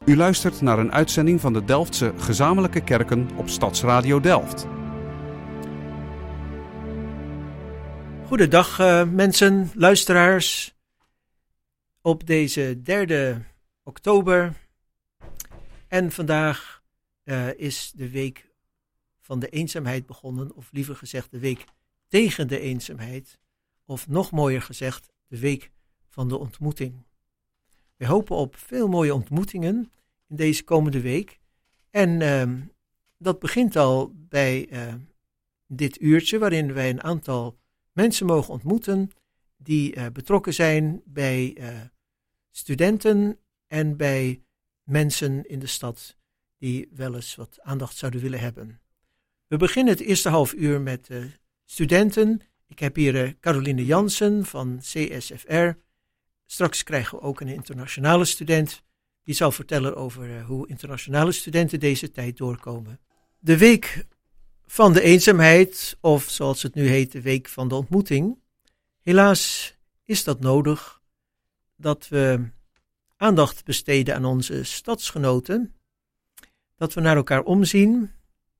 U luistert naar een uitzending van de Delftse Gezamenlijke Kerken op Stadsradio Delft. Goedendag mensen, luisteraars. Op deze 3 oktober. En vandaag is de week van de eenzaamheid begonnen. Of liever gezegd de week tegen de eenzaamheid. Of nog mooier gezegd de week van de ontmoeting. We hopen op veel mooie ontmoetingen in deze komende week. En dat begint al bij dit uurtje waarin wij een aantal mensen mogen ontmoeten die betrokken zijn bij studenten en bij mensen in de stad die wel eens wat aandacht zouden willen hebben. We beginnen het eerste half uur met studenten. Ik heb hier Caroline Jansen van CSFR. Straks krijgen we ook een internationale student. Die zal vertellen over hoe internationale studenten deze tijd doorkomen. De week van de eenzaamheid, of zoals het nu heet, de week van de ontmoeting. Helaas is dat nodig, dat we aandacht besteden aan onze stadsgenoten. Dat we naar elkaar omzien.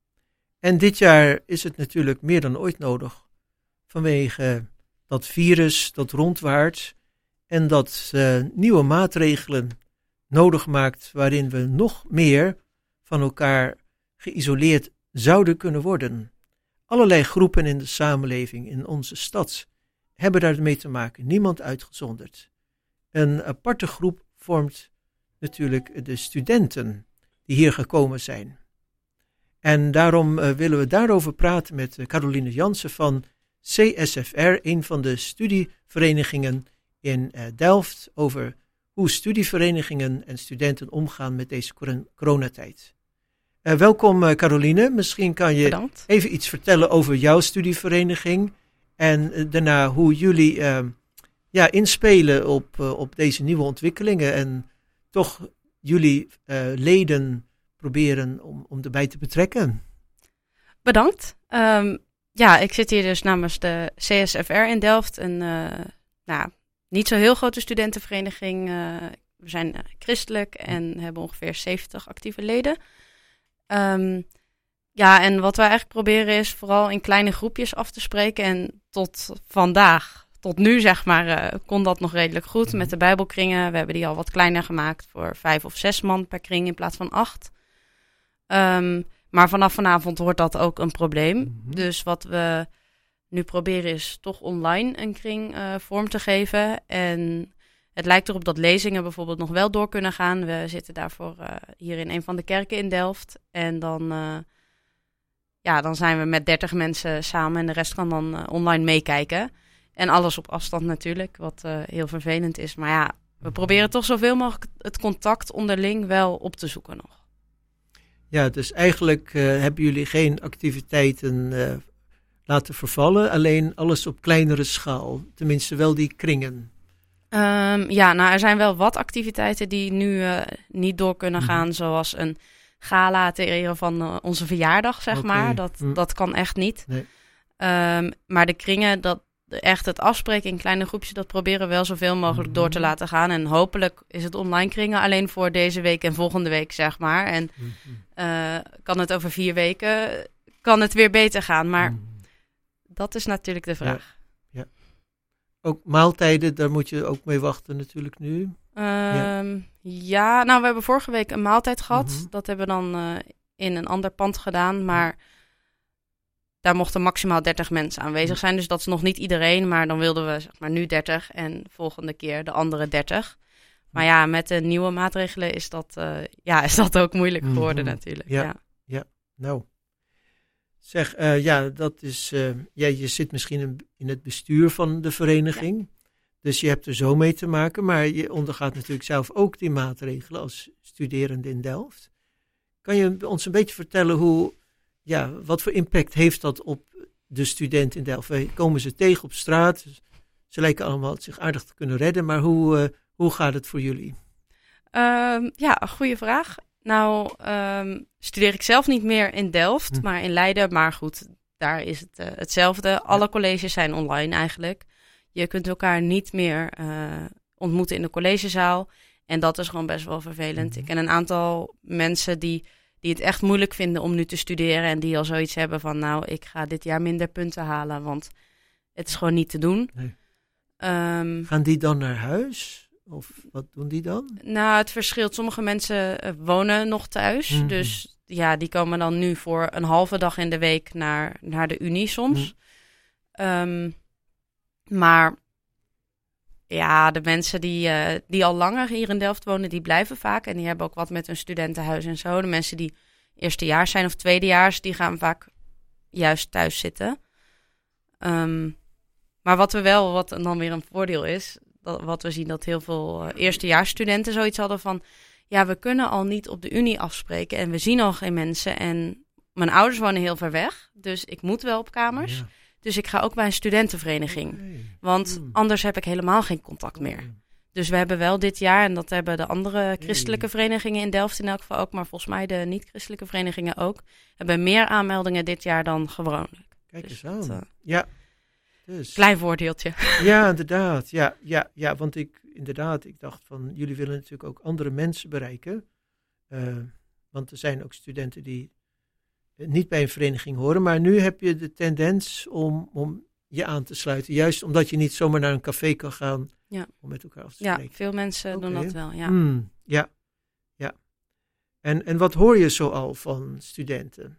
En dit jaar is het natuurlijk meer dan ooit nodig. Vanwege dat virus dat rondwaart. En dat nieuwe maatregelen nodig maakt waarin we nog meer van elkaar geïsoleerd zouden kunnen worden. Allerlei groepen in de samenleving in onze stad hebben daarmee te maken, niemand uitgezonderd. Een aparte groep vormt natuurlijk de studenten die hier gekomen zijn. En daarom willen we daarover praten met Caroline Jansen van CSFR, een van de studieverenigingen in Delft, over hoe studieverenigingen en studenten omgaan met deze coronatijd. Welkom Caroline, misschien kan je Bedankt. Even iets vertellen over jouw studievereniging en daarna hoe jullie inspelen op deze nieuwe ontwikkelingen en toch jullie leden proberen om erbij te betrekken. Bedankt. Ik zit hier dus namens de CSFR in Delft, een niet zo heel grote studentenvereniging. We zijn christelijk en hebben ongeveer 70 actieve leden. En wat wij eigenlijk proberen is vooral in kleine groepjes af te spreken. En tot nu zeg maar, kon dat nog redelijk goed met de Bijbelkringen. We hebben die al wat kleiner gemaakt voor 5 of 6 man per kring in plaats van 8. Maar vanaf vanavond wordt dat ook een probleem. Mm-hmm. Dus wat we nu proberen is toch online een kring vorm te geven. En het lijkt erop dat lezingen bijvoorbeeld nog wel door kunnen gaan. We zitten daarvoor hier in een van de kerken in Delft. En dan zijn we met 30 mensen samen en de rest kan dan online meekijken. En alles op afstand natuurlijk, wat heel vervelend is. Maar ja, we proberen toch zoveel mogelijk het contact onderling wel op te zoeken nog. Ja, dus eigenlijk hebben jullie geen activiteiten laten vervallen, alleen alles op kleinere schaal. Tenminste wel die kringen. Er zijn wel wat activiteiten die nu niet door kunnen gaan, zoals een gala ter ere van onze verjaardag, zeg maar. Dat kan echt niet. Nee. Maar de kringen, echt het afspreken in kleine groepjes, dat proberen we wel zoveel mogelijk door te laten gaan. En hopelijk is het online kringen alleen voor deze week en volgende week, zeg maar. En kan het over 4 weken, kan het weer beter gaan. Maar dat is natuurlijk de vraag. Ja. Ook maaltijden, daar moet je ook mee wachten natuurlijk nu. We hebben vorige week een maaltijd gehad. Mm-hmm. Dat hebben we dan in een ander pand gedaan. Maar daar mochten maximaal 30 mensen aanwezig zijn. Dus dat is nog niet iedereen. Maar dan wilden we zeg maar nu 30 en volgende keer de andere 30. Maar ja, met de nieuwe maatregelen is dat ook moeilijk geworden natuurlijk. Ja. Nou. Zeg, dat is. Je zit misschien in het bestuur van de vereniging. Ja. Dus je hebt er zo mee te maken. Maar je ondergaat natuurlijk zelf ook die maatregelen als studerende in Delft. Kan je ons een beetje vertellen wat voor impact heeft dat op de student in Delft? Komen ze tegen op straat? Ze lijken allemaal zich aardig te kunnen redden. Maar hoe gaat het voor jullie? Een goede vraag. Nou, studeer ik zelf niet meer in Delft, maar in Leiden. Maar goed, daar is het hetzelfde. Alle colleges zijn online eigenlijk. Je kunt elkaar niet meer ontmoeten in de collegezaal. En dat is gewoon best wel vervelend. Ik ken een aantal mensen die het echt moeilijk vinden om nu te studeren. En die al zoiets hebben van, nou, ik ga dit jaar minder punten halen. Want het is gewoon niet te doen. Nee. Gaan die dan naar huis? Of wat doen die dan? Nou, het verschilt. Sommige mensen wonen nog thuis. Mm-hmm. Dus ja, die komen dan nu voor een halve dag in de week naar de Unie soms. Maar ja, de mensen die al langer hier in Delft wonen, die blijven vaak. En die hebben ook wat met hun studentenhuis en zo. De mensen die eerstejaars zijn of tweedejaars, die gaan vaak juist thuis zitten. Maar wat dan weer een voordeel is, wat we zien dat heel veel eerstejaarsstudenten zoiets hadden van, ja, we kunnen al niet op de Unie afspreken en we zien al geen mensen. En mijn ouders wonen heel ver weg, dus ik moet wel op kamers. Ja. Dus ik ga ook bij een studentenvereniging. Okay. Want anders heb ik helemaal geen contact meer. Dus we hebben wel dit jaar, en dat hebben de andere christelijke verenigingen in Delft in elk geval ook, maar volgens mij de niet-christelijke verenigingen ook, hebben meer aanmeldingen dit jaar dan gewoonlijk. Kijk eens aan. Ja. Dus. Klein voordeeltje. Ja, inderdaad. Ja, want ik dacht van, jullie willen natuurlijk ook andere mensen bereiken. Want er zijn ook studenten die niet bij een vereniging horen. Maar nu heb je de tendens om je aan te sluiten. Juist omdat je niet zomaar naar een café kan gaan om met elkaar af te spreken. Ja, veel mensen doen dat wel, ja. Ja. En wat hoor je zo al van studenten?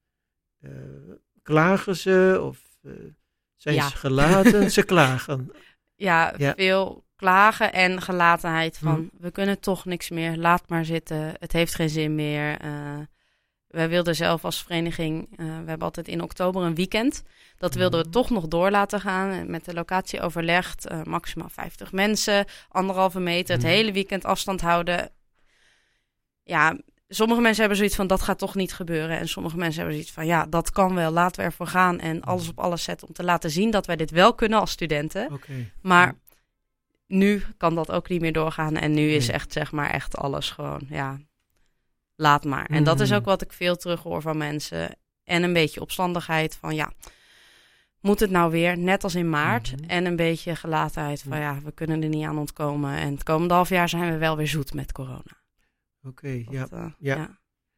Klagen ze of zijn ze gelaten? Ze klagen. Ja, veel klagen en gelatenheid van, we kunnen toch niks meer, laat maar zitten, het heeft geen zin meer. Wij wilden zelf als vereniging, we hebben altijd in oktober een weekend. Dat wilden we toch nog door laten gaan. Met de locatie overlegd, maximaal 50 mensen, 1,5 meter, het hele weekend afstand houden. Ja, sommige mensen hebben zoiets van, dat gaat toch niet gebeuren. En sommige mensen hebben zoiets van, ja, dat kan wel, laten we ervoor gaan. En alles op alles zetten om te laten zien dat wij dit wel kunnen als studenten. Okay. Maar nu kan dat ook niet meer doorgaan. En nu is echt alles gewoon, ja, laat maar. En dat is ook wat ik veel terughoor van mensen. En een beetje opstandigheid van, ja, moet het nou weer, net als in maart. En een beetje gelatenheid van, ja, we kunnen er niet aan ontkomen. En het komende half jaar zijn we wel weer zoet met corona. Oké, ja.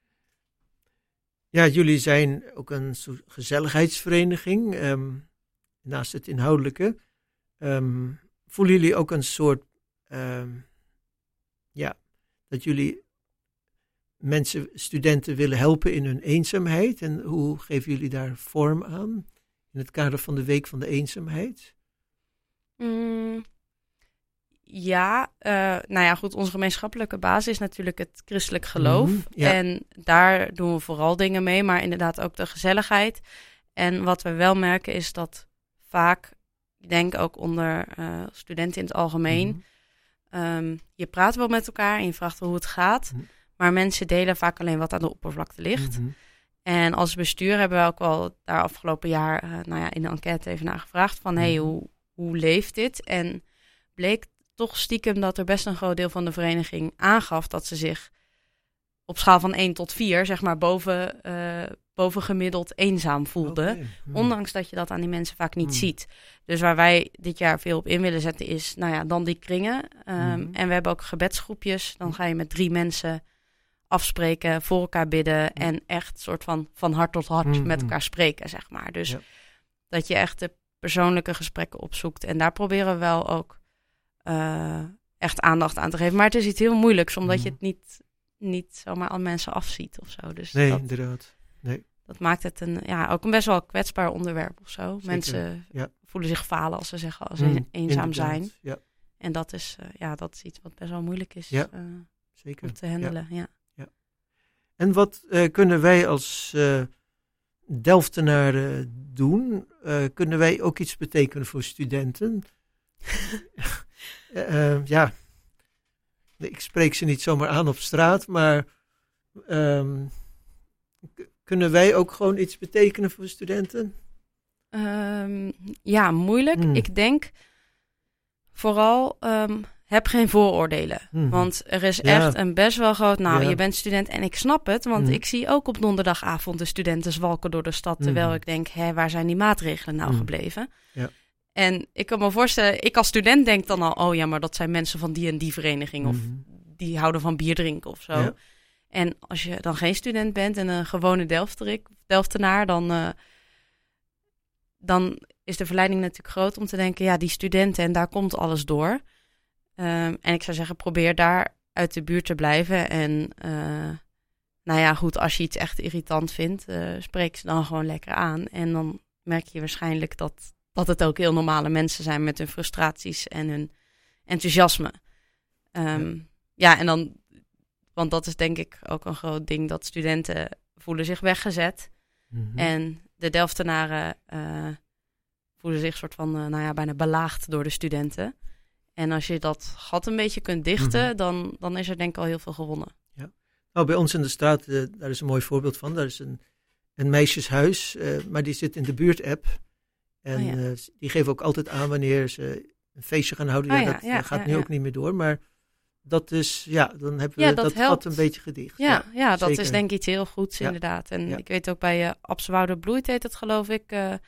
Ja, jullie zijn ook een soort gezelligheidsvereniging. Naast het inhoudelijke. Voelen jullie ook een soort, dat jullie studenten willen helpen in hun eenzaamheid? En hoe geven jullie daar vorm aan? In het kader van de Week van de Eenzaamheid? Goed, onze gemeenschappelijke basis is natuurlijk het christelijk geloof. En daar doen we vooral dingen mee, maar inderdaad ook de gezelligheid. En wat we wel merken is dat vaak, ik denk ook onder studenten in het algemeen, je praat wel met elkaar en je vraagt wel hoe het gaat, maar mensen delen vaak alleen wat aan de oppervlakte ligt. En als bestuur hebben we ook wel daar afgelopen jaar in de enquête even naar gevraagd van, hoe leeft dit? En bleek toch stiekem dat er best een groot deel van de vereniging aangaf dat ze zich op schaal van 1 tot 4, zeg maar boven gemiddeld eenzaam voelden. Okay. Ondanks dat je dat aan die mensen vaak niet ziet. Dus waar wij dit jaar veel op in willen zetten is, dan die kringen. En we hebben ook gebedsgroepjes. Dan ga je met 3 mensen afspreken, voor elkaar bidden en echt soort van hart tot hart met elkaar spreken, zeg maar. Dus dat je echt de persoonlijke gesprekken opzoekt. En daar proberen we wel ook echt aandacht aan te geven. Maar het is iets heel moeilijks, omdat je het niet zomaar aan mensen afziet of zo. Dus inderdaad. Nee. Dat maakt het ook een best wel kwetsbaar onderwerp of zo. Zeker. Mensen voelen zich falen als ze zeggen als ze eenzaam zijn. Ja. En dat is iets wat best wel moeilijk is zeker. Om te handelen. Ja. En wat kunnen wij als Delftenaren doen? Kunnen wij ook iets betekenen voor studenten? Ik spreek ze niet zomaar aan op straat, maar kunnen wij ook gewoon iets betekenen voor studenten? Moeilijk. Ik denk vooral heb geen vooroordelen. Want er is echt een best wel groot, je bent student en ik snap het, want ik zie ook op donderdagavond de studenten zwalken door de stad, terwijl ik denk, waar zijn die maatregelen nou gebleven? Ja. En ik kan me voorstellen, ik als student denk dan al, maar dat zijn mensen van die en die vereniging of die houden van bier drinken of zo. Ja. En als je dan geen student bent en een gewone Delftenaar, dan is de verleiding natuurlijk groot om te denken, ja, die studenten en daar komt alles door. En ik zou zeggen, probeer daar uit de buurt te blijven. En nou ja, goed, als je iets echt irritant vindt, spreek ze dan gewoon lekker aan. En dan merk je waarschijnlijk dat het ook heel normale mensen zijn met hun frustraties en hun enthousiasme. Ja, en dan, want dat is denk ik ook een groot ding, dat studenten voelen zich weggezet. Mhm. En de Delftenaren voelen zich soort van, nou ja, bijna belaagd door de studenten. En als je dat gat een beetje kunt dichten, dan is er denk ik al heel veel gewonnen. Nou, bij ons in de straat, daar is een mooi voorbeeld van. Daar is een meisjeshuis, maar die zit in de buurt-app. En die geven ook altijd aan wanneer ze een feestje gaan houden. Dat gaat nu ook niet meer door, maar dat is, dan hebben we dat gat een beetje gedicht. Ja, dat zeker. is denk ik iets heel goeds inderdaad. En ik weet ook bij Absewoude Bloeit heet het geloof ik.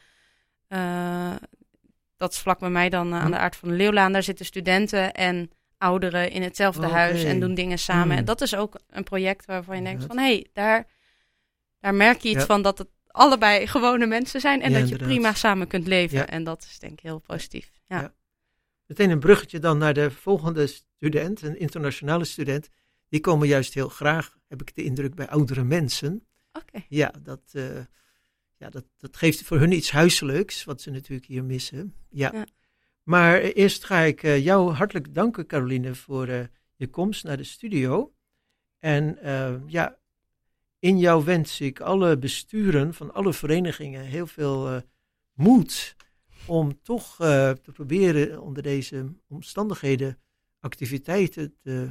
Dat is vlak bij mij dan aan de Aard van de Leeuwlaan. Daar zitten studenten en ouderen in hetzelfde huis en doen dingen samen. En dat is ook een project waarvan je denkt van, hé, daar merk je iets van dat het allebei gewone mensen zijn en dat je prima samen kunt leven. Ja. En dat is denk ik heel positief. Ja. Meteen een bruggetje dan naar de volgende student, een internationale student. Die komen juist heel graag, heb ik de indruk, bij oudere mensen. Oké. Ja, dat geeft voor hun iets huiselijks, wat ze natuurlijk hier missen. Ja. Maar eerst ga ik jou hartelijk danken, Caroline, voor je komst naar de studio. En in jou wens ik alle besturen van alle verenigingen heel veel moed om toch te proberen onder deze omstandigheden activiteiten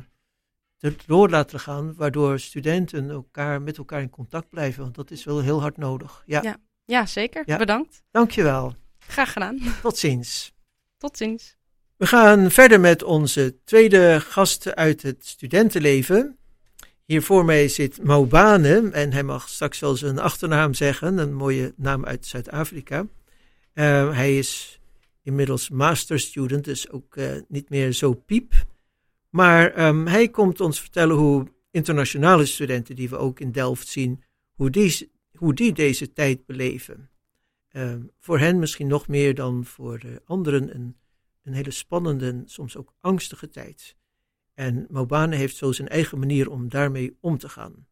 door laten gaan, waardoor studenten met elkaar in contact blijven. Want dat is wel heel hard nodig. Ja, zeker. Ja. Bedankt. Dankjewel. Graag gedaan. Tot ziens. Tot ziens. We gaan verder met onze tweede gast uit het studentenleven. Hier voor mij zit Maubane en hij mag straks wel zijn achternaam zeggen, een mooie naam uit Zuid-Afrika. Hij is inmiddels masterstudent, dus ook niet meer zo piep. Maar hij komt ons vertellen hoe internationale studenten, die we ook in Delft zien, hoe die deze tijd beleven. Voor hen misschien nog meer dan voor de anderen een hele spannende en soms ook angstige tijd. En Maubane heeft zo zijn eigen manier om daarmee om te gaan.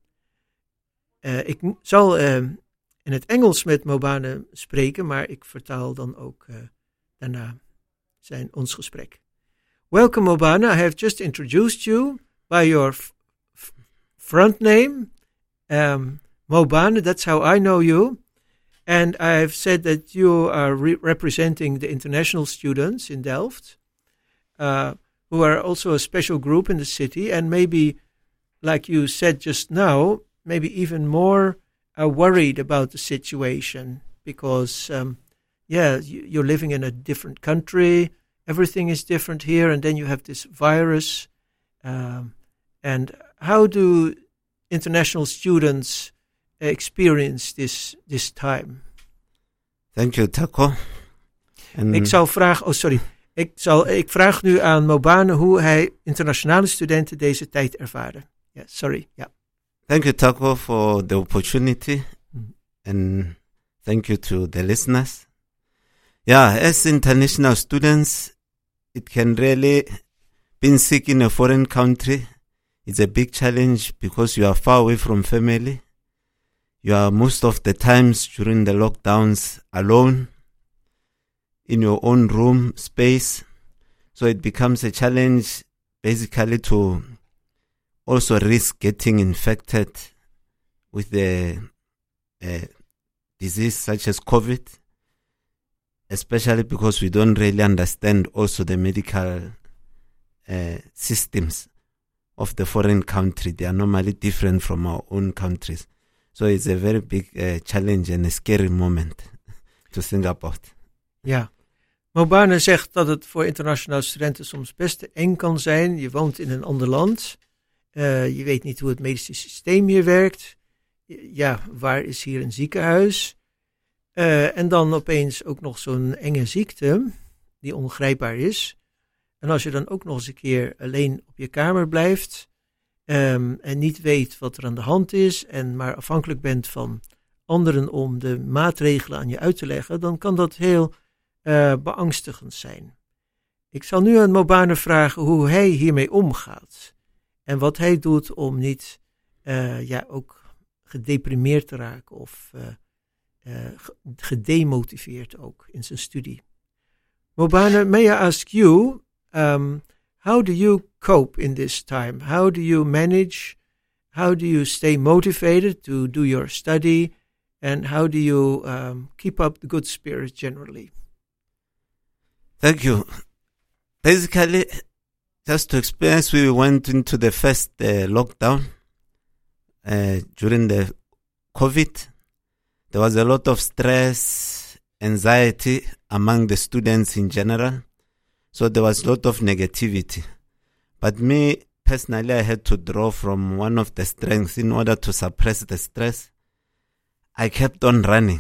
Ik zal in het Engels met Maubane spreken, maar ik vertaal dan ook daarna ons gesprek. Welcome, Maubane. I have just introduced you by your front name, Maubane. That's how I know you. And I've said that you are representing the international students in Delft, who are also a special group in the city, and maybe, like you said just now, maybe even more worried about the situation because, you're living in a different country. Everything is different here, and then you have this virus. And how do international students experience this time? Thank you, Taco. Ik vraag nu aan Maubane hoe hij internationale studenten deze tijd ervaren. Thank you, Taco, for the opportunity. And thank you to the listeners. As international students, it can really, being sick in a foreign country, it's a big challenge because you are far away from family. You are most of the times during the lockdowns alone in your own room space. So it becomes a challenge basically to also risk getting infected with the disease such as COVID, especially because we don't really understand also the medical systems of the foreign country. They are normally different from our own countries. So it's a very big challenge and a scary moment to think about. Ja, Maubane zegt dat het voor internationale studenten soms best eng kan zijn. Je woont in een ander land. Je weet niet hoe het medische systeem hier werkt. Waar is hier een ziekenhuis? En dan opeens ook nog zo'n enge ziekte die ongrijpbaar is. En als je dan ook nog eens een keer alleen op je kamer blijft, en niet weet wat er aan de hand is en maar afhankelijk bent van anderen om de maatregelen aan je uit te leggen, dan kan dat heel beangstigend zijn. Ik zal nu aan Mobane vragen hoe hij hiermee omgaat en wat hij doet om niet ook gedeprimeerd te raken of gedemotiveerd ook in zijn studie. Mobane, may I ask you, how do you cope in this time? How do you manage? How do you stay motivated to do your study? And how do you keep up the good spirit generally? Thank you. Basically, just to explain, we went into the first lockdown during the COVID. There was a lot of stress, anxiety among the students in general. So there was a lot of negativity. But me, personally, I had to draw from one of the strengths in order to suppress the stress. I kept on running.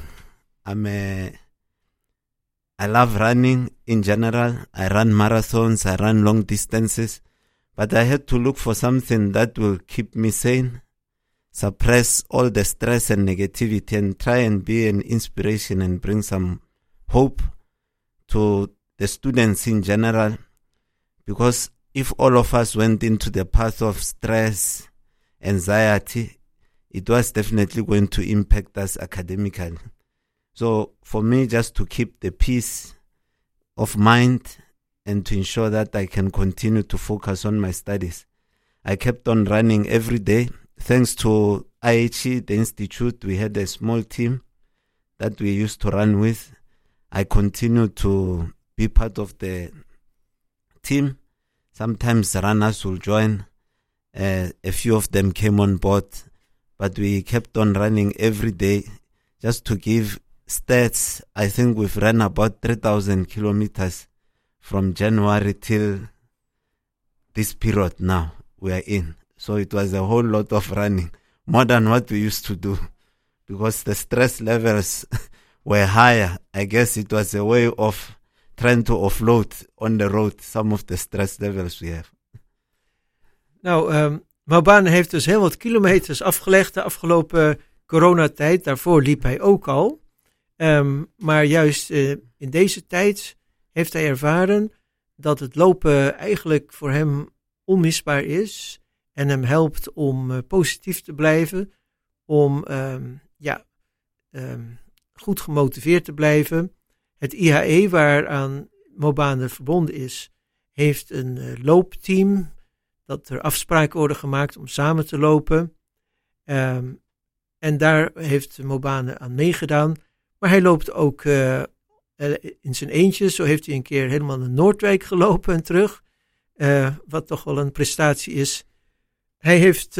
I love running in general. I run marathons, I run long distances. But I had to look for something that will keep me sane, suppress all the stress and negativity, and try and be an inspiration and bring some hope to the students in general. Because if all of us went into the path of stress, anxiety, it was definitely going to impact us academically. So for me, just to keep the peace of mind and to ensure that I can continue to focus on my studies, I kept on running every day. Thanks to IHE, the institute, we had a small team that we used to run with. I continued to be part of the team. Sometimes runners will join. A few of them came on board, but we kept on running every day. Just to give stats, I think we've run about 3,000 kilometers from January till this period now we are in. So it was a whole lot of running, more than what we used to do, because the stress levels were higher. I guess it was a way of trying to offload on the road some of the stress levels we have. Nou, Mobane heeft dus heel wat kilometers afgelegd de afgelopen coronatijd. Daarvoor liep hij ook al. Maar juist in deze tijd heeft hij ervaren dat het lopen eigenlijk voor hem onmisbaar is. En hem helpt om positief te blijven. Om goed gemotiveerd te blijven. Het IHE, waaraan Mobane verbonden is, heeft een loopteam. Dat er afspraken worden gemaakt om samen te lopen. En daar heeft Mobane aan meegedaan. Maar hij loopt ook in zijn eentje. Zo heeft hij een keer helemaal naar Noordwijk gelopen en terug. Wat toch wel een prestatie is. Hij heeft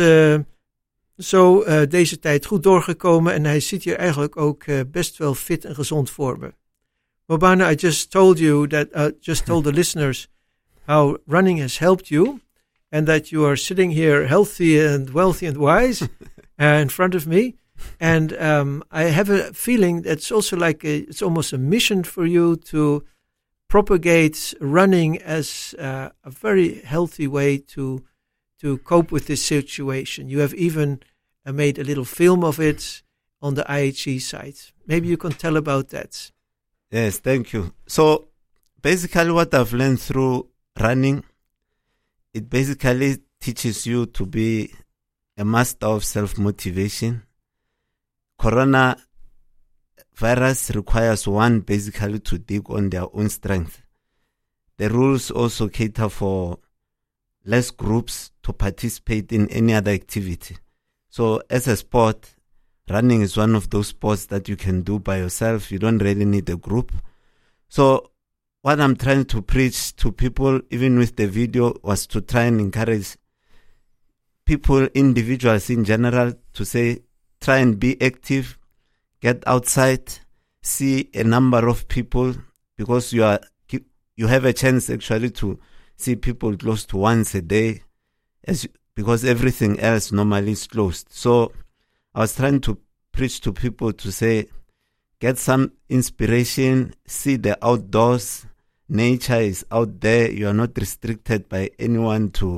deze tijd goed doorgekomen. En hij zit hier eigenlijk ook best wel fit en gezond voor me. Mobane, I just told you that, just told the listeners how running has helped you. And that you are sitting here healthy and wealthy and wise in front of me. And I have a feeling that's also it's almost a mission for you to propagate running as a very healthy way to cope with this situation. You have even made a little film of it on the IHE site. Maybe you can tell about that. Yes, thank you. So basically what I've learned through running, it basically teaches you to be a master of self-motivation. Corona virus requires one basically to dig on their own strength. The rules also cater for less groups to participate in any other activity. So as a sport, running is one of those sports that you can do by yourself. You don't really need a group. So what I'm trying to preach to people, even with the video, was to try and encourage people, individuals in general, to say, try and be active, get outside, see a number of people, because you have a chance actually to see people close to once a day, because everything else normally is closed. So I was trying to preach to people to say, get some inspiration, see the outdoors. Nature is out there. You are not restricted by anyone to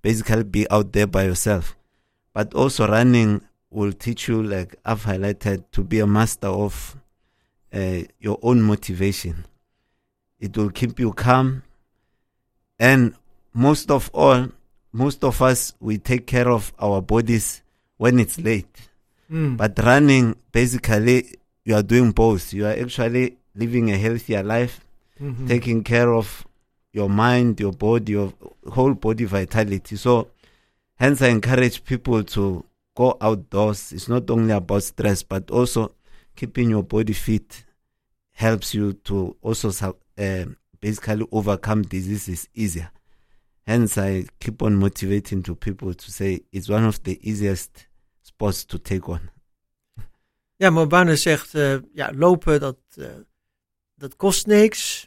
basically be out there by yourself. But also running will teach you, like I've highlighted, to be a master of your own motivation. It will keep you calm. And most of us, we take care of our bodies when it's late. But running, basically, you are doing both. You are actually living a healthier life, taking care of your mind, your body, your whole body vitality. So, hence I encourage people to go outdoors. It's not only about stress, but also keeping your body fit helps you to also basically overcome diseases easier. Hence, I keep on motivating to people to say it's one of the easiest sports to take on. Ja, Mobane zegt, lopen, dat kost niks.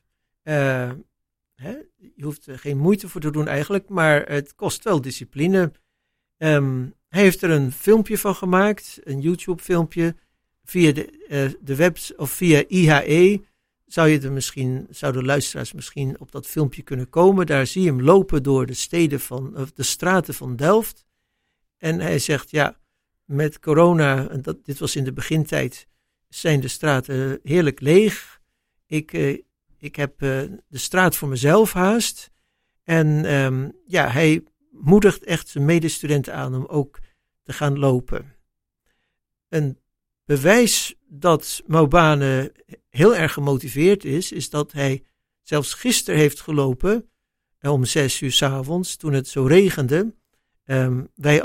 Je hoeft er geen moeite voor te doen eigenlijk, maar het kost wel discipline. Hij heeft er een filmpje van gemaakt, een YouTube-filmpje, via de webs of via IHE. Zouden luisteraars misschien op dat filmpje kunnen komen. Daar zie je hem lopen door de straten van Delft. En hij zegt, met corona, en dit was in de begintijd, zijn de straten heerlijk leeg. Ik heb de straat voor mezelf haast. En hij moedigt echt zijn medestudenten aan om ook te gaan lopen. Een bewijs dat Mobane heel erg gemotiveerd is dat hij zelfs gisteren heeft gelopen om 6 uur 's avonds, toen het zo regende. Wij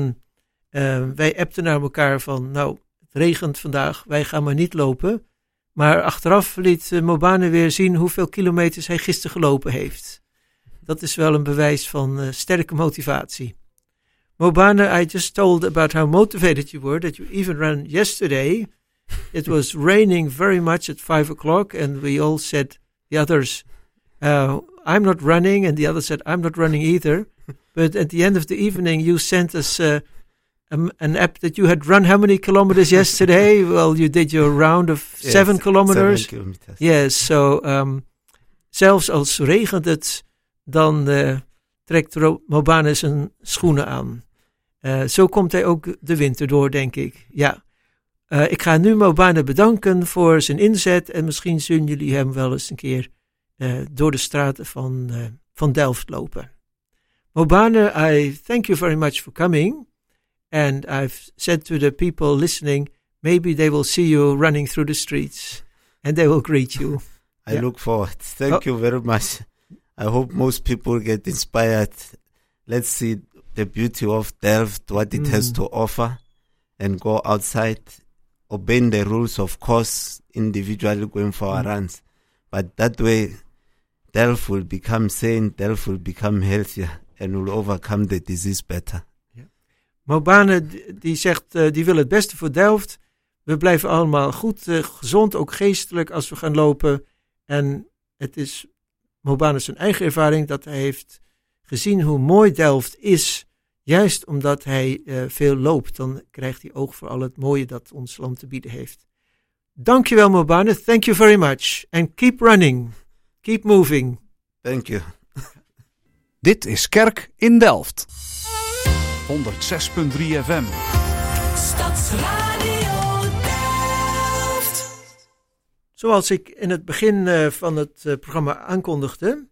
appten naar elkaar van, het regent vandaag, wij gaan maar niet lopen. Maar achteraf liet Mobane weer zien hoeveel kilometers hij gisteren gelopen heeft. Dat is wel een bewijs van sterke motivatie. Mobane, I just told about how motivated you were, that you even ran yesterday. It was raining very much at 5 o'clock, and we all said, the others, I'm not running, and the others said, I'm not running either. But at the end of the evening, you sent us an app that you had run how many kilometers yesterday? Well, you did your round of 7 kilometers. 7 kilometers. Yes, so zelfs als regent het, dan trekt Mobane zijn schoenen aan. Zo komt hij ook de winter door, denk ik. Ja. Ik ga nu Mobane bedanken voor zijn inzet en misschien zullen jullie hem wel eens een keer door de straten van Delft lopen. Mobane, I thank you very much for coming. And I've said to the people listening, maybe they will see you running through the streets and they will greet you. I look forward. Thank you very much. I hope most people get inspired. Let's see the beauty of Delft, what it has to offer, and go outside, obeying the rules, of course, individually going for our runs. But that way, Delft will become sane, Delft will become healthier, and will overcome the disease better. Mobane die zegt, die wil het beste voor Delft. We blijven allemaal goed, gezond, ook geestelijk als we gaan lopen. En het is Mobane zijn eigen ervaring dat hij heeft gezien hoe mooi Delft is. Juist omdat hij veel loopt, dan krijgt hij oog voor al het mooie dat ons land te bieden heeft. Dankjewel Mobane, thank you very much. And keep running, keep moving. Thank you. Dit is Kerk in Delft. 106.3 FM. Stadsradio Delft. Zoals ik in het begin van het programma aankondigde,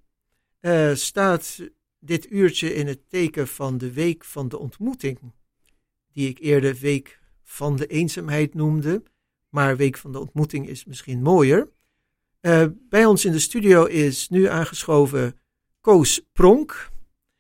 staat dit uurtje in het teken van de Week van de Ontmoeting, die ik eerder Week van de Eenzaamheid noemde, maar Week van de Ontmoeting is misschien mooier. Bij ons in de studio is nu aangeschoven Koos Pronk.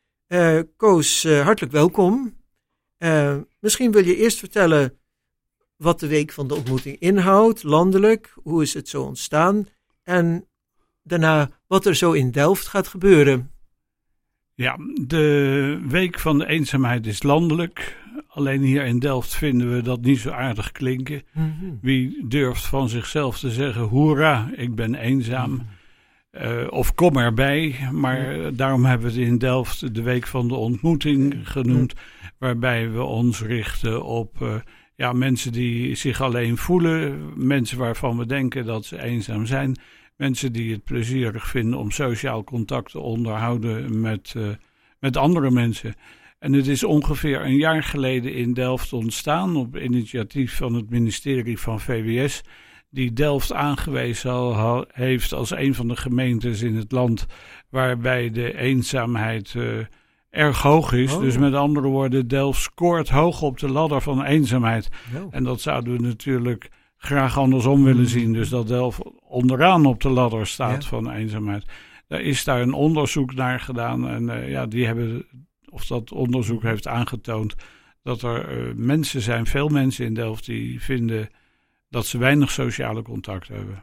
Koos, hartelijk welkom. Misschien wil je eerst vertellen wat de Week van de Ontmoeting inhoudt, landelijk, hoe is het zo ontstaan en daarna wat er zo in Delft gaat gebeuren. Ja, de Week van de Eenzaamheid is landelijk. Alleen hier in Delft vinden we dat niet zo aardig klinken. Mm-hmm. Wie durft van zichzelf te zeggen, hoera, ik ben eenzaam. Mm-hmm. Of kom erbij, maar daarom hebben we het in Delft de Week van de Ontmoeting genoemd, waarbij we ons richten op mensen die zich alleen voelen, mensen waarvan we denken dat ze eenzaam zijn, mensen die het plezierig vinden om sociaal contact te onderhouden met met andere mensen. En het is ongeveer een jaar geleden in Delft ontstaan op initiatief van het ministerie van VWS, die Delft aangewezen heeft als een van de gemeentes in het land waarbij de eenzaamheid erg hoog is. Oh. Dus met andere woorden, Delft scoort hoog op de ladder van eenzaamheid. Nou, En dat zouden we natuurlijk graag andersom willen zien. Dus dat Delft onderaan op de ladder staat van eenzaamheid. Daar is daar een onderzoek naar gedaan. En dat onderzoek heeft aangetoond dat er mensen zijn, veel mensen in Delft, die vinden dat ze weinig sociale contact hebben.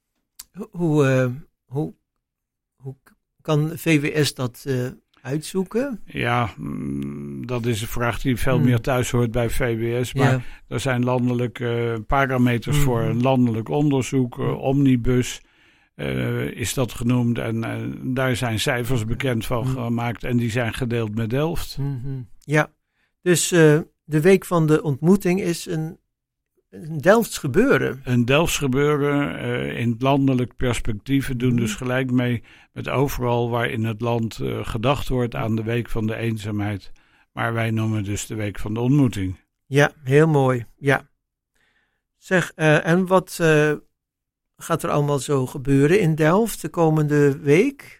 Hoe kan VWS dat uitzoeken? Ja, dat is een vraag die veel meer thuis hoort bij VWS. Maar er zijn landelijke parameters voor een landelijk onderzoek. Omnibus is dat genoemd. En daar zijn cijfers bekend van gemaakt. En die zijn gedeeld met Delft. Ja, dus de week van de ontmoeting is een Delfts gebeuren. Een Delfts gebeuren in het landelijk perspectief. We doen dus gelijk mee met overal waar in het land gedacht wordt aan de week van de eenzaamheid. Maar wij noemen dus de week van de ontmoeting. Ja, heel mooi. Ja. Zeg, en wat gaat er allemaal zo gebeuren in Delft de komende week?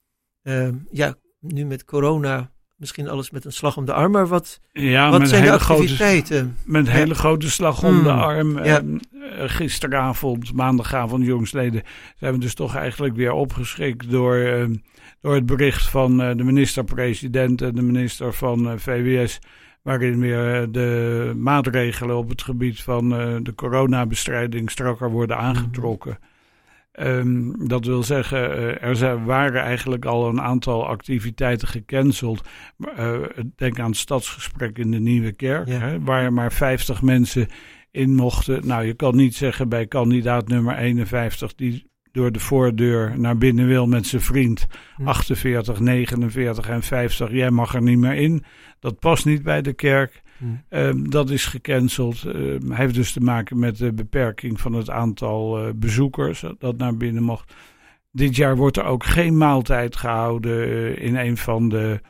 Nu met corona misschien alles met een slag om de arm, maar wat zijn de activiteiten? Met een hele grote slag om de arm. Gisteravond, maandagavond, jongstleden, zijn we dus toch eigenlijk weer opgeschrikt door het bericht van de minister-president en de minister van VWS, waarin weer de maatregelen op het gebied van de coronabestrijding strakker worden aangetrokken. Dat wil zeggen, er waren eigenlijk al een aantal activiteiten gecanceld. Denk aan het stadsgesprek in de Nieuwe Kerk, waar maar 50 mensen in mochten. Nou, je kan niet zeggen bij kandidaat nummer 51 die door de voordeur naar binnen wil met zijn vriend 48, 49 en 50. Jij mag er niet meer in. Dat past niet bij de kerk. Dat is gecanceld. Heeft dus te maken met de beperking van het aantal bezoekers dat naar binnen mocht. Dit jaar wordt er ook geen maaltijd gehouden in een van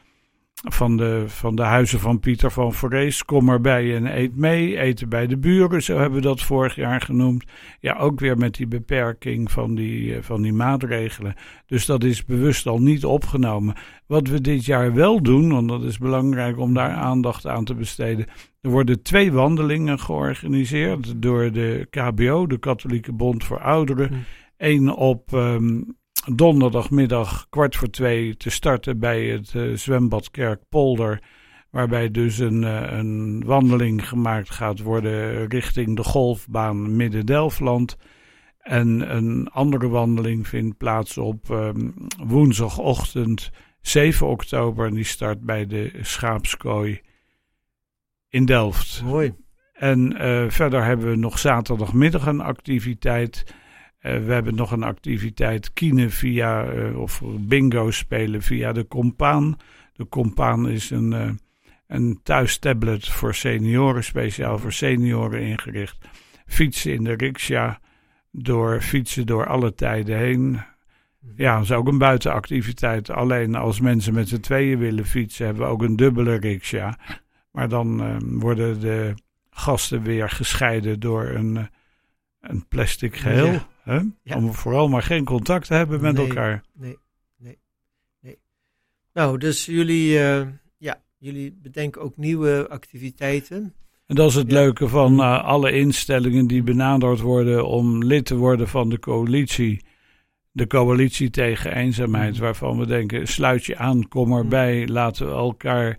de huizen van Pieter van Vrees. Kom erbij en eet mee. Eten bij de buren, zo hebben we dat vorig jaar genoemd. Ja, ook weer met die beperking van die maatregelen. Dus dat is bewust al niet opgenomen. Wat we dit jaar wel doen, want dat is belangrijk om daar aandacht aan te besteden. Er worden 2 wandelingen georganiseerd door de KBO, de Katholieke Bond voor Ouderen. 1 op donderdagmiddag 1:45 te starten bij het zwembad Kerkpolder, waarbij dus een wandeling gemaakt gaat worden richting de golfbaan Midden-Delfland. En een andere wandeling vindt plaats op woensdagochtend 7 oktober en die start bij de Schaapskooi in Delft. Mooi. En verder hebben we nog zaterdagmiddag een activiteit. We hebben nog een activiteit kine of bingo spelen via de Compaan. De Compaan is een thuistablet voor senioren, speciaal voor senioren ingericht. Fietsen in de riksja, fietsen door alle tijden heen. Ja, dat is ook een buitenactiviteit. Alleen als mensen met z'n tweeën willen fietsen, hebben we ook een dubbele riksja. Maar dan worden de gasten weer gescheiden door een plastic geheel. Ja. Hè? Ja. Om vooral maar geen contact te hebben met elkaar. Nee. Nou, dus jullie bedenken ook nieuwe activiteiten. En dat is het leuke van alle instellingen die benaderd worden om lid te worden van de coalitie. De coalitie tegen eenzaamheid, waarvan we denken, sluit je aan, kom erbij. Laten we elkaar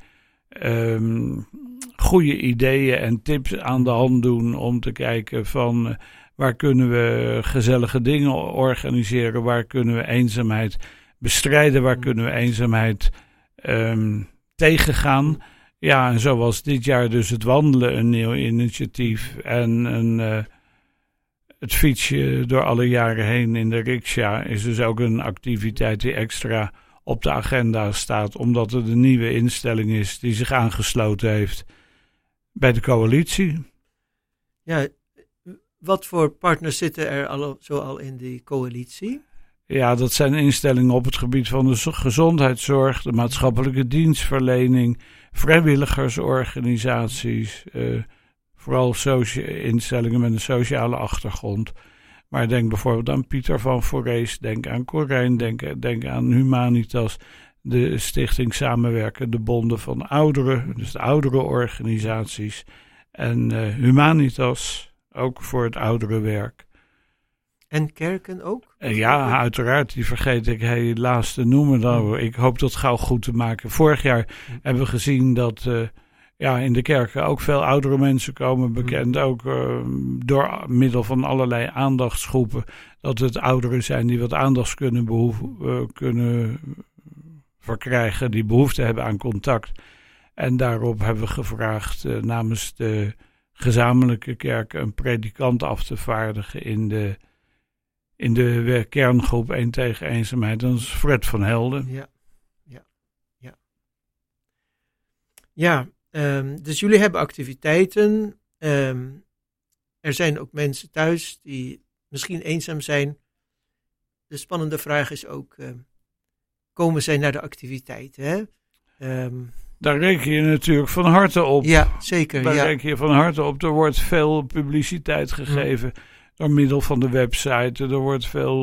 goede ideeën en tips aan de hand doen om te kijken van waar kunnen we gezellige dingen organiseren, waar kunnen we eenzaamheid bestrijden, waar kunnen we eenzaamheid tegengaan. Ja, en zo was dit jaar dus het wandelen een nieuw initiatief en het fietsje door alle jaren heen in de riksja is dus ook een activiteit die extra op de agenda staat, omdat het een nieuwe instelling is die zich aangesloten heeft bij de coalitie. Ja, wat voor partners zitten er al in die coalitie? Ja, dat zijn instellingen op het gebied van de gezondheidszorg, de maatschappelijke dienstverlening, vrijwilligersorganisaties, vooral instellingen met een sociale achtergrond. Maar denk bijvoorbeeld aan Pieter van Forees, denk aan Corijn, denk aan Humanitas, de Stichting Samenwerkende Bonden van Ouderen, dus de ouderenorganisaties. En Humanitas, ook voor het ouderenwerk. En kerken ook? Ja, uiteraard. Die vergeet ik helaas te noemen. Nou, ik hoop dat gauw goed te maken. Vorig jaar hebben we gezien dat in de kerken ook veel oudere mensen komen. Bekend ook door middel van allerlei aandachtsgroepen. Dat het ouderen zijn die wat aandacht kunnen verkrijgen. Die behoefte hebben aan contact. En daarop hebben we gevraagd namens de gezamenlijke kerken een predikant af te vaardigen in de kerngroep 1 tegen eenzaamheid. Dat is Fred van Helden. Ja, dus jullie hebben activiteiten. Er zijn ook mensen thuis die misschien eenzaam zijn. De spannende vraag is ook, komen zij naar de activiteiten? Hè? Daar reken je natuurlijk van harte op. Ja, zeker. Daar reken je van harte op. Er wordt veel publiciteit gegeven door middel van de website. Er wordt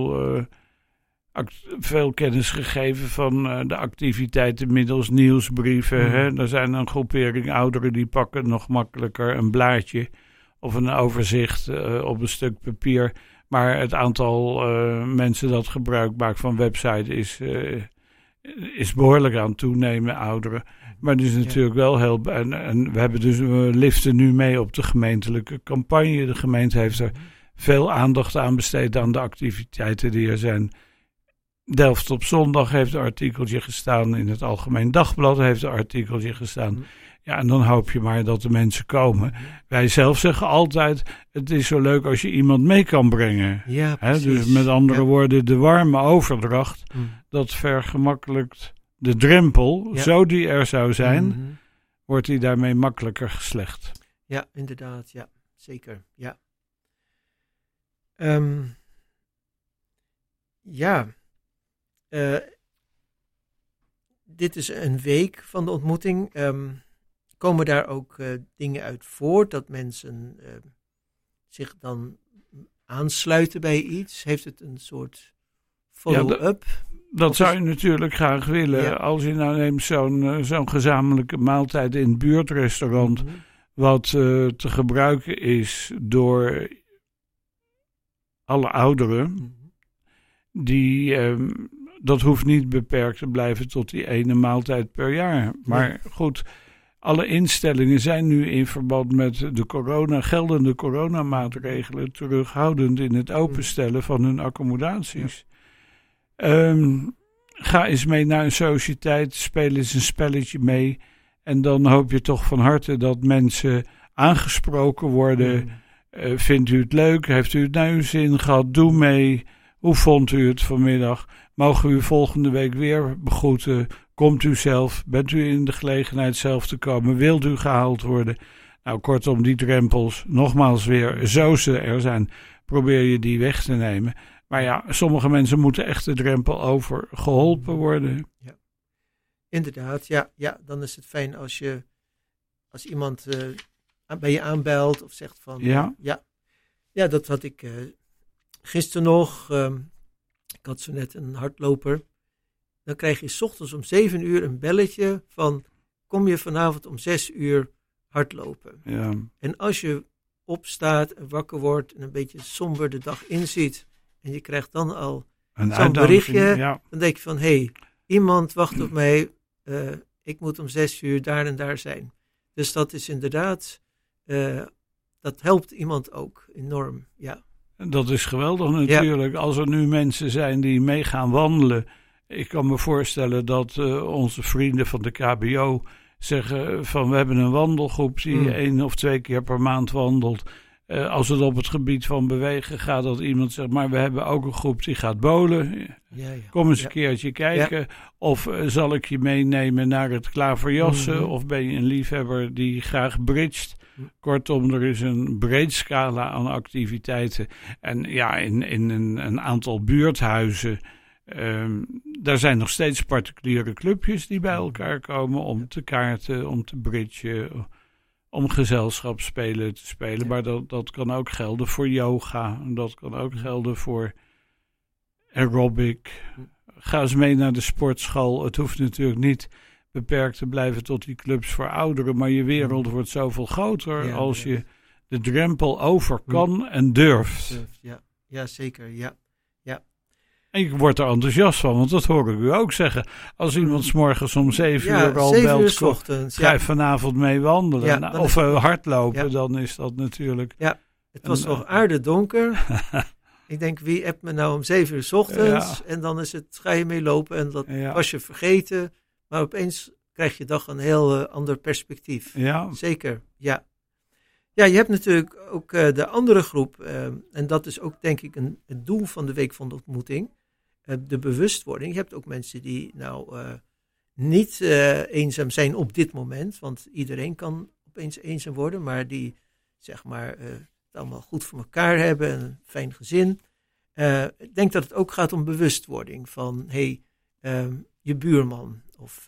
veel kennis gegeven van de activiteiten middels nieuwsbrieven. Hè. Er zijn een groepering ouderen die pakken nog makkelijker een blaadje of een overzicht op een stuk papier. Maar het aantal mensen dat gebruik maakt van website is behoorlijk aan het toenemen, ouderen. Maar het is natuurlijk wel heel... En we liften nu mee op de gemeentelijke campagne. De gemeente heeft er veel aandacht aan besteed aan de activiteiten die er zijn. Delft op zondag heeft een artikeltje gestaan. In het Algemeen Dagblad heeft een artikeltje gestaan. Ja, en dan hoop je maar dat de mensen komen. Wij zelf zeggen altijd, het is zo leuk als je iemand mee kan brengen. Ja, Dus met andere woorden, de warme overdracht, dat vergemakkelijkt de drempel, zo die er zou zijn, wordt die daarmee makkelijker geslecht. Ja, inderdaad, ja, zeker, ja. Dit is een week van de ontmoeting. Komen daar ook dingen uit voort dat mensen zich dan aansluiten bij iets? Heeft het een soort follow-up? Dat zou je natuurlijk graag willen. Ja. Als je nou neemt zo'n gezamenlijke maaltijd in het buurtrestaurant, wat te gebruiken is door alle ouderen, dat hoeft niet beperkt te blijven tot die ene maaltijd per jaar. Maar goed, alle instellingen zijn nu in verband met de geldende coronamaatregelen terughoudend in het openstellen van hun accommodaties. Ga eens mee naar een sociëteit, speel eens een spelletje mee. En dan hoop je toch van harte dat mensen aangesproken worden. Vindt u het leuk? Heeft u het naar uw zin gehad? Doe mee. Hoe vond u het vanmiddag? Mogen we u volgende week weer begroeten? Komt u zelf? Bent u in de gelegenheid zelf te komen? Wilt u gehaald worden? Nou, kortom, die drempels, nogmaals weer, zo ze er zijn, probeer je die weg te nemen. Maar ja, sommige mensen moeten echt de drempel over geholpen worden. Ja. Inderdaad, ja, dan is het fijn als iemand bij je aanbelt of zegt van... Ja, dat had ik gisteren nog. Ik had zo net een hardloper. Dan krijg je 's ochtends om 7 uur een belletje van... Kom je vanavond om 6 uur hardlopen? Ja. En als je opstaat en wakker wordt en een beetje somber de dag inziet... en je krijgt dan al zo'n berichtje... dan denk je van, hé, iemand wacht op mij. Ik moet om 6 uur daar en daar zijn. Dus dat is inderdaad... dat helpt iemand ook enorm, ja. Dat is geweldig natuurlijk. Ja. Als er nu mensen zijn die mee gaan wandelen... Ik kan me voorstellen dat onze vrienden van de KBO zeggen van... we hebben een wandelgroep die 1 of 2 keer per maand wandelt. Als het op het gebied van bewegen gaat, dat iemand zegt... maar we hebben ook een groep die gaat bowlen. Kom eens een keertje kijken. Ja. Of zal ik je meenemen naar het klaverjassen? Of ben je een liefhebber die graag bridget? Kortom, er is een breed scala aan activiteiten. En ja, in een aantal buurthuizen, daar zijn nog steeds particuliere clubjes die bij elkaar komen om te kaarten, om te bridgen, om gezelschapsspelen te spelen. Maar dat kan ook gelden voor yoga, dat kan ook gelden voor aerobic. Ga eens mee naar de sportschool. Het hoeft natuurlijk niet beperkt te blijven tot die clubs voor ouderen, maar je wereld wordt zoveel groter als je de drempel over kan en durft. Ja, zeker, ja. En je wordt er enthousiast van, want dat hoor ik u ook zeggen. Als iemand 's morgens om 7 uur al 7 belt, uur 's ochtends, ga je vanavond mee wandelen. Ja, Nou, dan of is het- hardlopen, ja. dan is dat natuurlijk... Ja, het was nog aardedonker. Ik denk, wie appt me nou om 7 uur 's ochtends? Ja. En dan is het, ga je mee lopen en dat Ja. was je vergeten. Maar opeens krijg je dag een heel ander perspectief. Ja, Zeker, ja. Ja, je hebt natuurlijk ook de andere groep. En dat is ook denk ik het doel van de Week van de Ontmoeting. De bewustwording. Je hebt ook mensen die niet eenzaam zijn op dit moment. Want iedereen kan opeens eenzaam worden. Maar die zeg maar het allemaal goed voor elkaar hebben. En een fijn gezin. Ik denk dat het ook gaat om bewustwording. Van je buurman. Of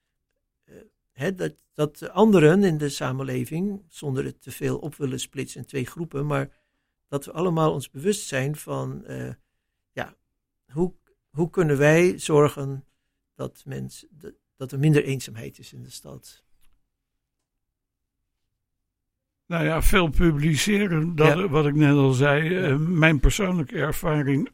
dat anderen in de samenleving, zonder het te veel op willen splitsen in 2 groepen, maar dat we allemaal ons bewust zijn van, hoe kunnen wij zorgen dat dat er minder eenzaamheid is in de stad. nou ja, veel publiceren, wat ik net al zei. Mijn persoonlijke ervaring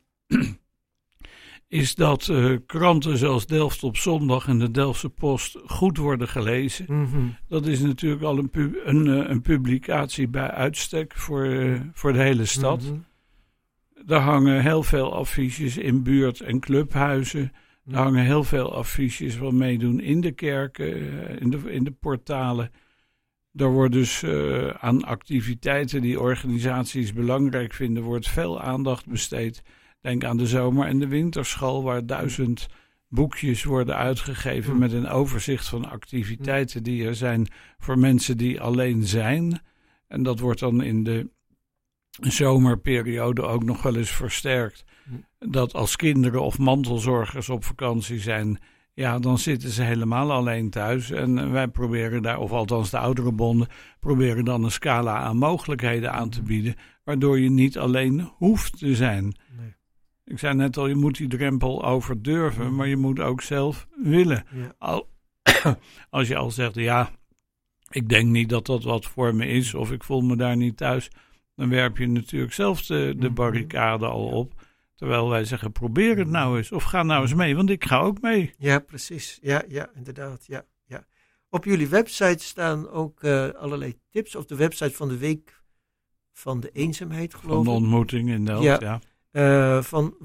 is dat kranten zoals Delft op zondag en de Delftse Post goed worden gelezen. Mm-hmm. Dat is natuurlijk al een publicatie bij uitstek voor de hele stad. Mm-hmm. Daar hangen heel veel affiches in buurt- en clubhuizen. Er hangen heel veel affiches van meedoen in de kerken, in de portalen. Er wordt dus aan activiteiten die organisaties belangrijk vinden, wordt veel aandacht besteed. Denk aan de zomer- en de winterschool, waar 1000 boekjes worden uitgegeven met een overzicht van activiteiten die er zijn voor mensen die alleen zijn. En dat wordt dan in de zomerperiode ook nog wel eens versterkt. Dat als kinderen of mantelzorgers op vakantie zijn, ja, dan zitten ze helemaal alleen thuis. En wij proberen daar, of althans de ouderenbonden, proberen dan een scala aan mogelijkheden aan te bieden, waardoor je niet alleen hoeft te zijn. Nee. Ik zei net al, je moet die drempel over durven, maar je moet ook zelf willen. Ja. Als je al zegt, ja, ik denk niet dat dat wat voor me is, of ik voel me daar niet thuis, dan werp je natuurlijk zelf de barricade al op. Terwijl wij zeggen, probeer het nou eens, of ga nou eens mee, want ik ga ook mee. Ja, precies. Ja, inderdaad. Ja. Op jullie website staan ook allerlei tips, of de website van de Week van de Eenzaamheid, geloof ik. Van de ontmoeting in Delft, ja. Van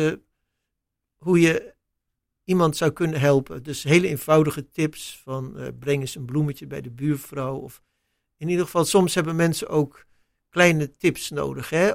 hoe je iemand zou kunnen helpen. Dus hele eenvoudige tips van breng eens een bloemetje bij de buurvrouw. Of in ieder geval, soms hebben mensen ook kleine tips nodig, hè,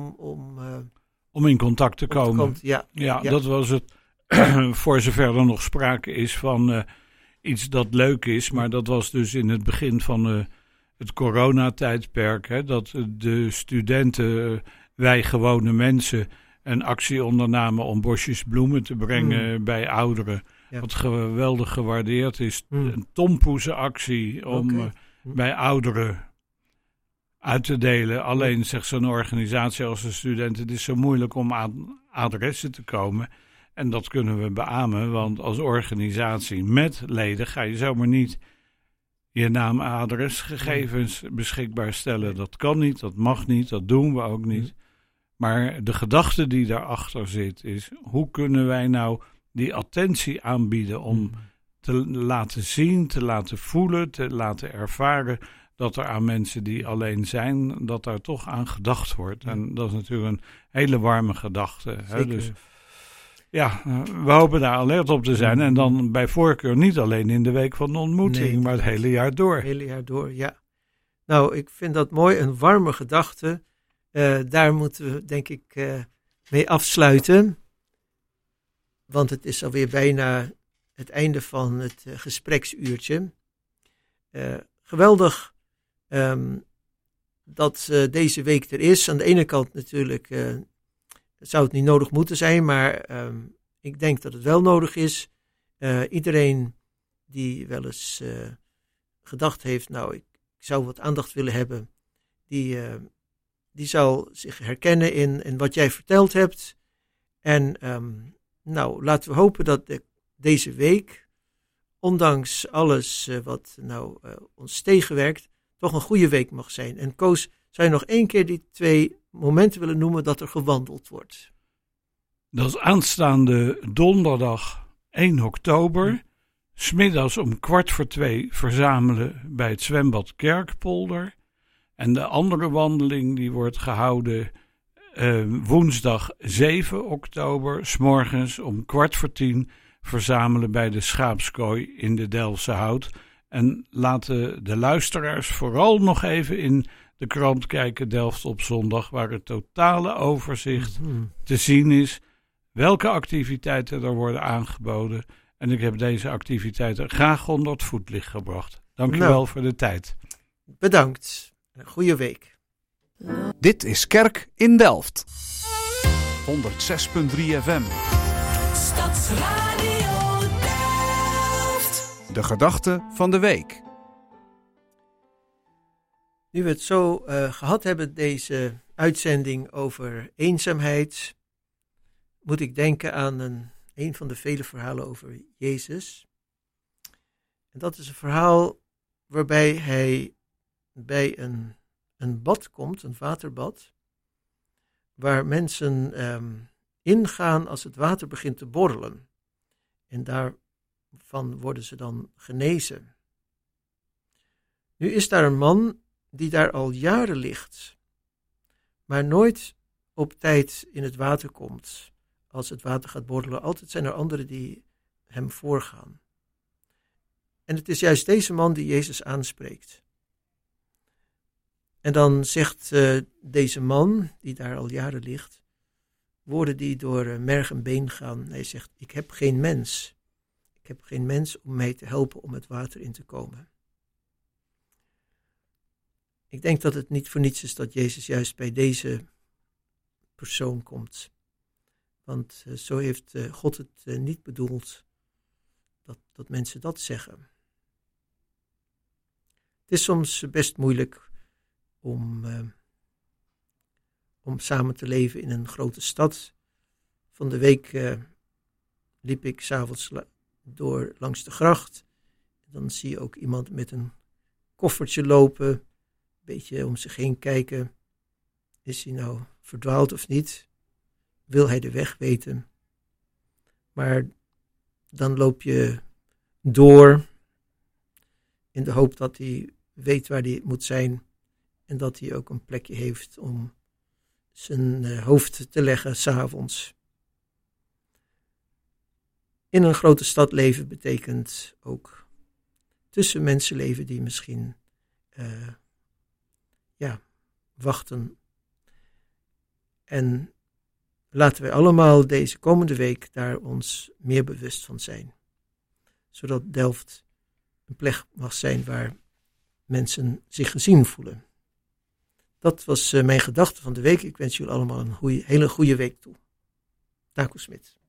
Om in contact te komen. Ja. Dat was het. Voor zover er nog sprake is van iets dat leuk is. Maar dat was dus in het begin van het coronatijdperk. Hè, dat de studenten, wij gewone mensen, een actie ondernamen om bosjes bloemen te brengen bij ouderen. Ja. Wat geweldig gewaardeerd is. Een tompoezenactie om bij ouderen uit te delen. Alleen zegt zo'n organisatie als de studenten, het is zo moeilijk om aan adressen te komen. En dat kunnen we beamen, want als organisatie met leden ga je zomaar niet je naam, adresgegevens beschikbaar stellen. Dat kan niet, dat mag niet, dat doen we ook niet. Maar de gedachte die daarachter zit is, hoe kunnen wij nou die attentie aanbieden om te laten zien, te laten voelen, te laten ervaren dat er aan mensen die alleen zijn, dat daar toch aan gedacht wordt. En dat is natuurlijk een hele warme gedachte. Hè? Dus ja, we hopen daar alert op te zijn. En dan bij voorkeur niet alleen in de Week van de Ontmoeting, maar het hele jaar door. Het hele jaar door, ja. Nou, ik vind dat mooi, een warme gedachte. Daar moeten we, denk ik, mee afsluiten. Want het is alweer bijna het einde van het gespreksuurtje. Geweldig dat deze week er is. Aan de ene kant natuurlijk zou het niet nodig moeten zijn, maar ik denk dat het wel nodig is. Iedereen die wel eens gedacht heeft, nou, ik zou wat aandacht willen hebben, die zal zich herkennen in wat jij verteld hebt. En nou, laten we hopen dat deze week, ondanks alles wat ons tegenwerkt, toch een goede week mag zijn. En Koos, zou je nog 1 keer die 2 momenten willen noemen dat er gewandeld wordt? Dat is aanstaande donderdag 1 oktober. 's Middags om 1:15 verzamelen bij het zwembad Kerkpolder. En de andere wandeling die wordt gehouden woensdag 7 oktober. 's Morgens om 9:15 verzamelen bij de Schaapskooi in de Delftse Hout. En laten de luisteraars vooral nog even in de krant kijken, Delft op zondag, waar het totale overzicht te zien is. Welke activiteiten er worden aangeboden. En ik heb deze activiteiten graag onder het voetlicht gebracht. Dank u wel voor de tijd. Bedankt. Een goede week. Dit is Kerk in Delft. 106.3 FM. Stadsradio Delft. De gedachte van de week. Nu we het zo gehad hebben, deze uitzending over eenzaamheid, moet ik denken aan een van de vele verhalen over Jezus. En dat is een verhaal waarbij hij bij een bad komt, een waterbad, waar mensen ingaan als het water begint te borrelen. En daarvan worden ze dan genezen. Nu is daar een man die daar al jaren ligt, maar nooit op tijd in het water komt. Als het water gaat borrelen, altijd zijn er anderen die hem voorgaan. En het is juist deze man die Jezus aanspreekt. En dan zegt deze man, die daar al jaren ligt, woorden die door merg en been gaan. Hij zegt, ik heb geen mens. Ik heb geen mens om mij te helpen om het water in te komen. Ik denk dat het niet voor niets is dat Jezus juist bij deze persoon komt. Want zo heeft God het niet bedoeld dat mensen dat zeggen. Het is soms best moeilijk om samen te leven in een grote stad. Van de week liep ik 's avonds door langs de gracht. Dan zie je ook iemand met een koffertje lopen, een beetje om zich heen kijken. Is hij nou verdwaald of niet? Wil hij de weg weten? Maar dan loop je door in de hoop dat hij weet waar hij moet zijn en dat hij ook een plekje heeft om zijn hoofd te leggen 's avonds. In een grote stad leven betekent ook tussen mensen leven die misschien wachten. En laten wij allemaal deze komende week daar ons meer bewust van zijn. Zodat Delft een plek mag zijn waar mensen zich gezien voelen. Dat was mijn gedachte van de week. Ik wens jullie allemaal een hele goede week toe. Taco Smit.